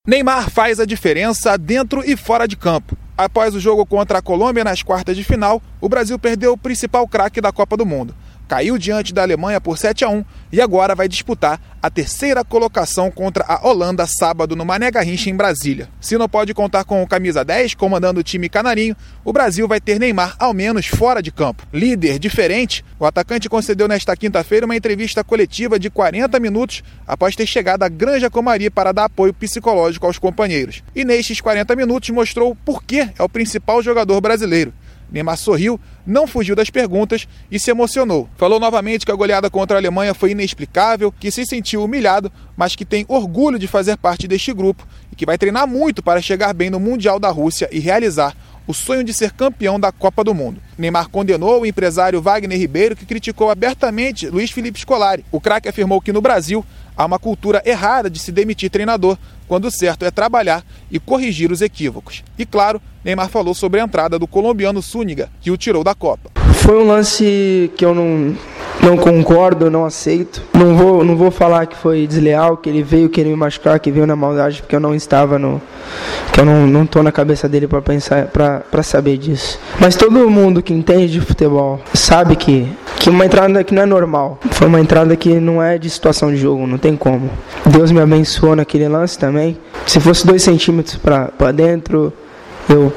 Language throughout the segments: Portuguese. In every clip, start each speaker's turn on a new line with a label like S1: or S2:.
S1: Neymar faz a diferença dentro e fora de campo. Após o jogo contra a Colômbia nas quartas de final, o Brasil perdeu o principal craque da Copa do Mundo. Caiu diante da Alemanha por 7-1 e agora vai disputar a terceira colocação contra a Holanda sábado no Mané Garrincha em Brasília. Se não pode contar com o camisa 10 comandando o time canarinho, o Brasil vai ter Neymar ao menos fora de campo. Líder diferente, o atacante concedeu nesta quinta-feira uma entrevista coletiva de 40 minutos após ter chegado à Granja Comari para dar apoio psicológico aos companheiros. E nestes 40 minutos mostrou por que é o principal jogador brasileiro. Neymar sorriu, não fugiu das perguntas e se emocionou. Falou novamente que a goleada contra a Alemanha foi inexplicável, que se sentiu humilhado, mas que tem orgulho de fazer parte deste grupo e que vai treinar muito para chegar bem no Mundial da Rússia e realizar o sonho de ser campeão da Copa do Mundo. Neymar condenou o empresário Wagner Ribeiro, que criticou abertamente Luiz Felipe Scolari. O craque afirmou que no Brasil há uma cultura errada de se demitir treinador, quando o certo é trabalhar e corrigir os equívocos. E claro, Neymar falou sobre a entrada do colombiano Zúñiga, que o tirou da Copa.
S2: Foi um lance que eu não concordo, não aceito. Não vou falar que foi desleal, que ele veio querer me machucar, que veio na maldade, porque eu não estava que eu não tô na cabeça dele para pensar, para saber disso. Mas todo mundo que entende de futebol sabe que uma entrada que não é normal. Foi uma entrada que não é de situação de jogo, não tem como. Deus me abençoou naquele lance também. Se fosse 2 centímetros para dentro, eu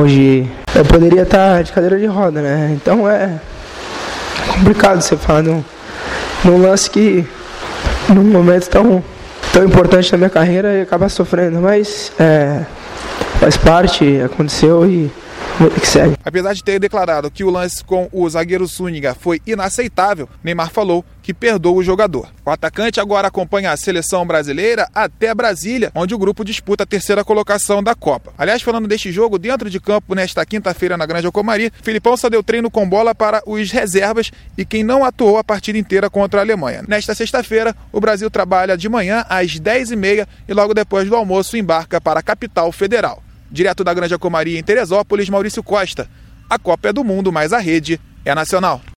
S2: poderia estar de cadeira de roda, né? Então é complicado você falar num lance que num momento tão importante da minha carreira e acabar sofrendo, mas faz parte, aconteceu e que segue.
S1: Apesar de ter declarado que o lance com o zagueiro Zúñiga foi inaceitável, Neymar falou que perdoa o jogador. O atacante agora acompanha a seleção brasileira até Brasília, onde o grupo disputa a terceira colocação da Copa. Aliás, falando deste jogo, dentro de campo nesta quinta-feira na Granja Comari, Filipão só deu treino com bola para os reservas e quem não atuou a partida inteira contra a Alemanha. Nesta sexta-feira, o Brasil trabalha de manhã às 10h30 e logo depois do almoço embarca para a capital federal. Direto da Granja Comari em Teresópolis, Maurício Costa. A Copa é do Mundo, mas a rede é nacional.